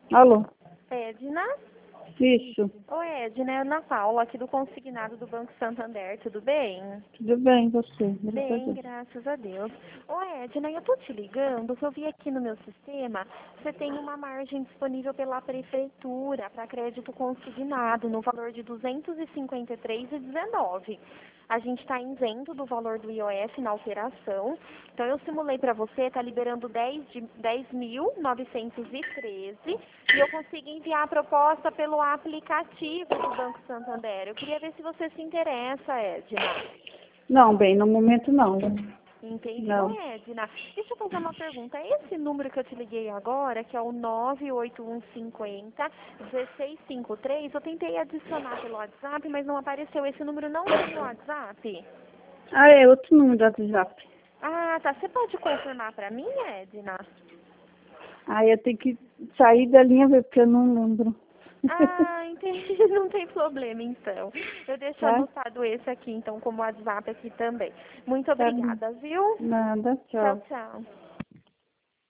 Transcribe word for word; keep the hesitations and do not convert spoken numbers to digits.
Alô? Edna? Isso. Oi, Edna, é Ana Paula, aqui do Consignado do Banco Santander, tudo bem? Tudo bem, você? Graças a Bem, Deus. graças a Deus. Oi, Edna, eu tô te ligando, que eu vi aqui no meu sistema, você tem uma margem disponível pela prefeitura para crédito consignado no valor de duzentos e cinquenta e três reais e dezenove. A gente está isento do valor do I O F na operação, então eu simulei para você, está liberando dez mil novecentos e treze e eu consigo enviar a proposta pelo aplicativo do Banco Santander. Eu queria ver se você se interessa, Edna. Não, bem, no momento não. Entendi. Ô, Não. Edna, deixa eu fazer uma pergunta. Esse número que eu te liguei agora, que é o nove oito um cinco zero, um seis cinco três, eu tentei adicionar pelo WhatsApp, mas não apareceu. Esse número não tem no WhatsApp? Ah, é outro número do WhatsApp. Ah, tá. Você pode confirmar pra mim, Edna? Ah, eu tenho que sair da linha ver, porque eu não lembro. Ah, entendi. Não tem problema, então. Eu deixo Tá? anotado esse aqui, então, como WhatsApp aqui também. Muito Tá bom. obrigada, viu? Nada, Tchau, tchau. tchau.